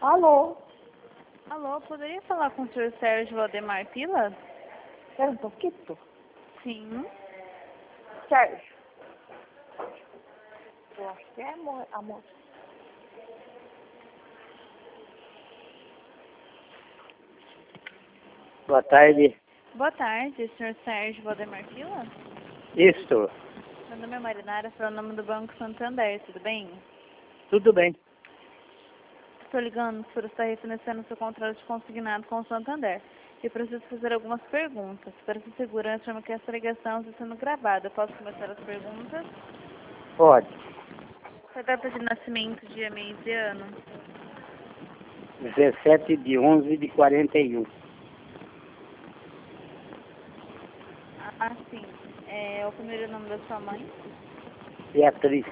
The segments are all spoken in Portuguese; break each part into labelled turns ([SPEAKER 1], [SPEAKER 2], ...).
[SPEAKER 1] Alô?
[SPEAKER 2] Alô, poderia falar com o senhor Sérgio Valdemar Pila?
[SPEAKER 1] Espera um pouquinho.
[SPEAKER 2] Sim.
[SPEAKER 1] Sérgio. Eu acho que é amor.
[SPEAKER 3] Boa tarde.
[SPEAKER 2] Boa tarde, senhor Sérgio Valdemar Pila?
[SPEAKER 3] Isto,
[SPEAKER 2] Meu nome é Marinara, sou o nome do Banco Santander, tudo bem?
[SPEAKER 3] tudo bem.
[SPEAKER 2] Estou ligando para estar refinanciando seu contrato de consignado com o Santander. E preciso fazer algumas perguntas. Para sua segurança, chama que essa ligação está sendo gravada. Posso começar as perguntas?
[SPEAKER 3] Pode.
[SPEAKER 2] Sua data de nascimento, dia, mês e ano?
[SPEAKER 3] 17/11/41.
[SPEAKER 2] Ah, sim. É o primeiro nome da sua mãe?
[SPEAKER 3] Beatriz.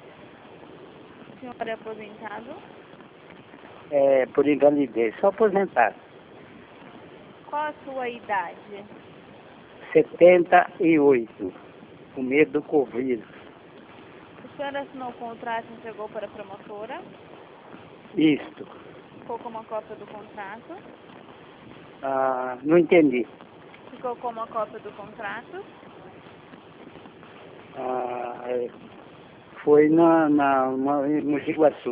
[SPEAKER 2] O senhor é aposentado?
[SPEAKER 3] Por invalidez. Só aposentado.
[SPEAKER 2] Qual a sua idade?
[SPEAKER 3] 78. Com medo do Covid.
[SPEAKER 2] O senhor assinou o contrato e entregou para a promotora?
[SPEAKER 3] Isto.
[SPEAKER 2] Ficou com uma cópia do contrato?
[SPEAKER 3] Não entendi.
[SPEAKER 2] Ficou com uma cópia do contrato?
[SPEAKER 3] Foi na Mogi Guaçu.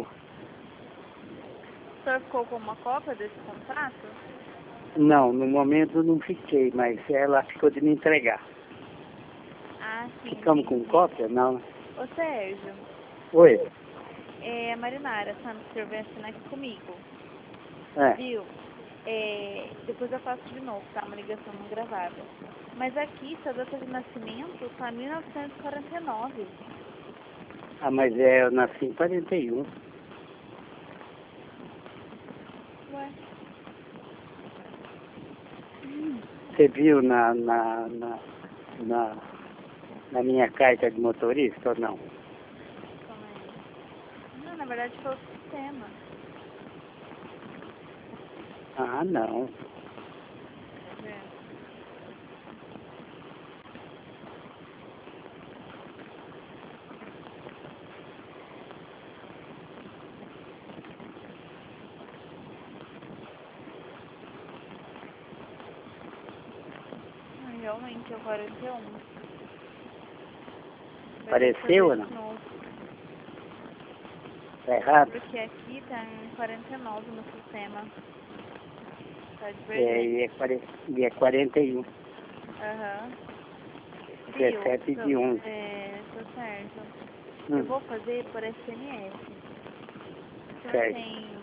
[SPEAKER 2] O senhor ficou com uma cópia desse contrato?
[SPEAKER 3] Não, no momento não fiquei, mas ela ficou de me entregar.
[SPEAKER 2] Ah, sim.
[SPEAKER 3] Ficamos com
[SPEAKER 2] entendi.
[SPEAKER 3] cópia? Não.
[SPEAKER 2] Ô, Sérgio,
[SPEAKER 3] Oi.
[SPEAKER 2] a Marinara, sabe que o senhor vem assinar aqui comigo,
[SPEAKER 3] É.
[SPEAKER 2] viu? Depois eu faço de novo, tá? Uma ligação não gravada. Mas aqui, sua data de nascimento tá 1949.
[SPEAKER 3] Mas eu nasci em 41.
[SPEAKER 2] Ué?
[SPEAKER 3] Você viu na minha carta de motorista ou não?
[SPEAKER 2] Calma aí. Não, na verdade foi o sistema.
[SPEAKER 3] Não.
[SPEAKER 2] Quer ver? Realmente é o 41.
[SPEAKER 3] Apareceu ou não?
[SPEAKER 2] Novo,
[SPEAKER 3] Tá errado?
[SPEAKER 2] porque aqui tá em 49 no sistema. Tá
[SPEAKER 3] E
[SPEAKER 2] divergente.
[SPEAKER 3] é 41.
[SPEAKER 2] Aham.
[SPEAKER 3] 17/11.
[SPEAKER 2] Seu Sérgio,
[SPEAKER 3] Hum.
[SPEAKER 2] eu vou fazer por SMS. O senhor
[SPEAKER 3] Certo.
[SPEAKER 2] tem...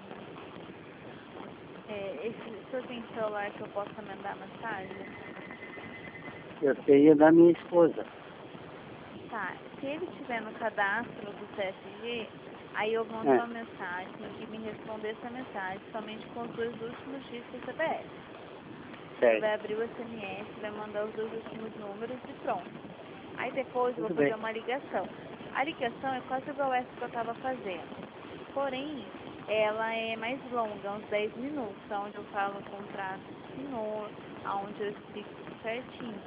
[SPEAKER 2] o senhor tem celular que eu possa mandar mensagem?
[SPEAKER 3] Eu tenho da minha esposa.
[SPEAKER 2] Tá. Se ele estiver no cadastro do CSG, aí eu mando uma mensagem e me responder essa mensagem somente com os dois últimos dígitos do CPF. Você
[SPEAKER 3] Certo.
[SPEAKER 2] vai abrir o SMS, vai mandar os dois últimos números e pronto. Aí depois eu vou
[SPEAKER 3] Tudo
[SPEAKER 2] fazer
[SPEAKER 3] bem.
[SPEAKER 2] uma ligação. A ligação é quase igual essa que eu estava fazendo. Porém, ela é mais longa, uns 10 minutos, onde eu falo o contrato do senhor, onde eu explico tudo certinho.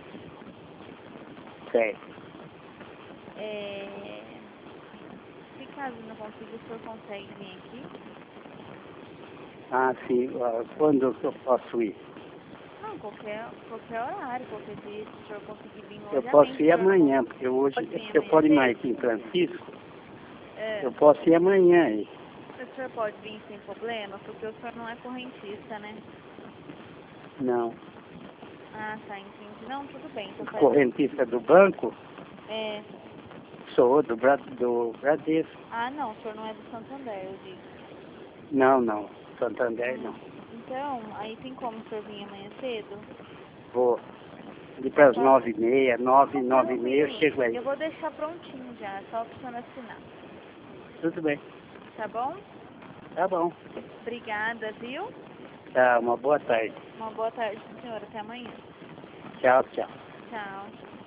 [SPEAKER 3] Certo.
[SPEAKER 2] Se caso não consiga, o senhor consegue vir aqui?
[SPEAKER 3] Sim. Quando eu posso ir?
[SPEAKER 2] Não, qualquer horário, qualquer dia, se o senhor conseguir vir
[SPEAKER 3] Eu
[SPEAKER 2] hoje à
[SPEAKER 3] posso
[SPEAKER 2] mente,
[SPEAKER 3] ir
[SPEAKER 2] o senhor
[SPEAKER 3] amanhã, porque hoje,
[SPEAKER 2] pode vir
[SPEAKER 3] se eu for ir
[SPEAKER 2] amanhã
[SPEAKER 3] mais
[SPEAKER 2] cedo?
[SPEAKER 3] aqui em Francisco,
[SPEAKER 2] É.
[SPEAKER 3] eu posso ir amanhã aí.
[SPEAKER 2] O senhor pode vir sem problema, porque o senhor não é correntista, né?
[SPEAKER 3] Não.
[SPEAKER 2] Ah, tá, entendi. Não, tudo bem. Então
[SPEAKER 3] Correntista do banco?
[SPEAKER 2] É.
[SPEAKER 3] Sou do Bradesco.
[SPEAKER 2] Ah, não, o senhor não é do Santander, eu digo.
[SPEAKER 3] Não. Santander não.
[SPEAKER 2] Então, aí tem como o senhor vir amanhã cedo?
[SPEAKER 3] Vou. Ali para as
[SPEAKER 2] Tá.
[SPEAKER 3] 9h30, 9h30 eu chego aí.
[SPEAKER 2] Eu vou deixar prontinho já, só para o senhor assinar.
[SPEAKER 3] Tudo bem.
[SPEAKER 2] Tá bom?
[SPEAKER 3] Tá bom.
[SPEAKER 2] Obrigada, viu?
[SPEAKER 3] Tá, uma boa tarde.
[SPEAKER 2] Uma boa tarde, senhora. Até amanhã.
[SPEAKER 3] Tchau.
[SPEAKER 2] Tchau.